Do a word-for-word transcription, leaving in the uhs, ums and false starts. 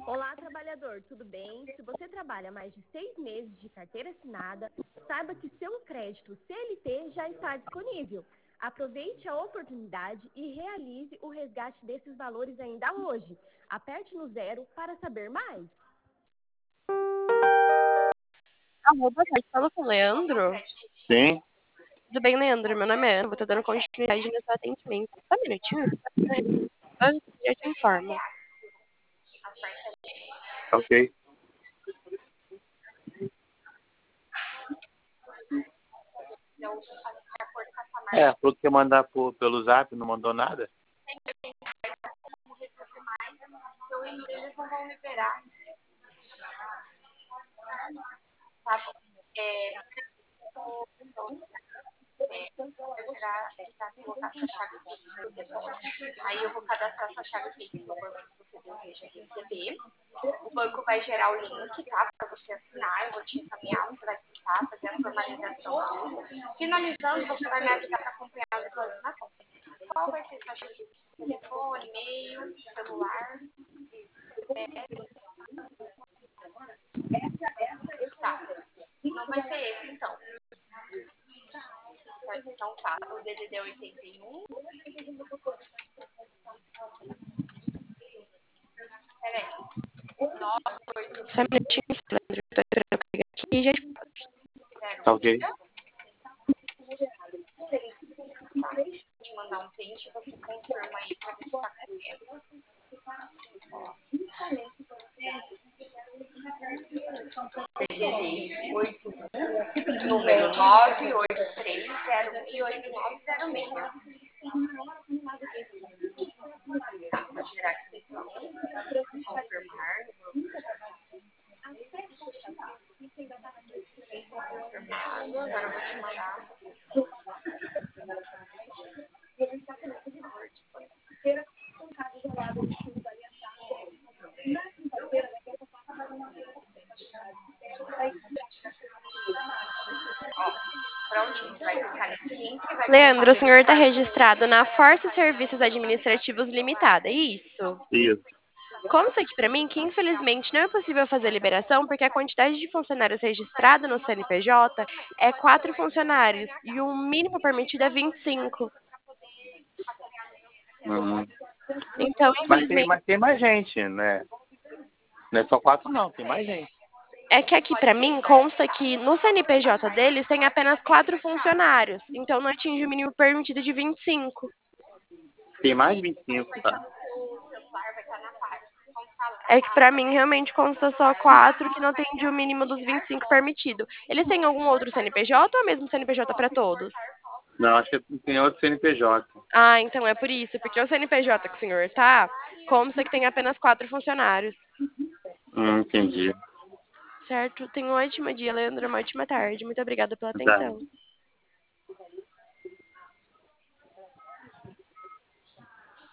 Olá, trabalhador, tudo bem? Se você trabalha mais de seis meses de carteira assinada, saiba que seu crédito C L T já está disponível. Aproveite a oportunidade e realize o resgate desses valores ainda hoje. Aperte no zero para saber mais. Alô, boa tarde. Fala com o Leandro? Sim. Tudo bem, Leandro? Meu nome é Ana, vou estar dando continuidade no seu atendimento. Só um minutinho. Antes, eu te informo. Ok. É, falou que ia mandar por, pelo zap, não mandou nada? Eles não vão liberar. Tá bom. É, tirar, tentar colocar sua chave fixa no depósito. Aí eu vou cadastrar sua chave fixa no banco que você deseja receber. O banco vai gerar o link, tá? Para você assinar. Eu vou te encaminhar, você vai clicar, fazer a formalização tudo. Finalizando, você vai me avisar para acompanhar os planos na conta. Qual vai ser sua chave fixa? Telefone, e-mail, celular? Tá. Não vai ser esse, então. Então tá, o D D D é oitenta e um. Peraí. nove oito. Só um minutinho, Leandro. Tô esperando eu pegar aqui e já te passo. Tá ok. Tá. Vou te mandar um print, você confirma aí pra ver se tá correto. D D D oito um, número nove oito três zero um oito nove zero seis. Tá, vou gerar aqui então. Confirmar. Confirmado. Agora eu vou te mandar. Ó, prontinho, você vai clicar nesse link e vai. Leandro, o senhor está registrado na Força Serviços Administrativos Limitada, é isso? Isso. Consta aqui para mim que, infelizmente, não é possível fazer a liberação porque a quantidade de funcionários registrada no C N P J é quatro funcionários e o mínimo permitido é vinte e cinco. Uhum. Então, Mas, tem, infelizmente, mas tem mais gente, né? Não é só quatro, não, tem mais gente. é que aqui para mim consta que no C N P J deles tem apenas quatro funcionários, então não atinge o mínimo permitido de vinte e cinco. Tem mais de vinte e cinco, tá? É que para mim realmente consta só quatro que não atende o mínimo dos vinte e cinco permitido. Eles têm algum outro C N P J ou é mesmo C N P J para todos? Não, acho que tem outro C N P J. Ah, então é por isso, porque o C N P J que o senhor tá, consta que tem apenas quatro funcionários. Hum, entendi. Certo? Tenha um ótimo dia, Leandro, uma ótima tarde. Muito obrigada pela Tá. atenção.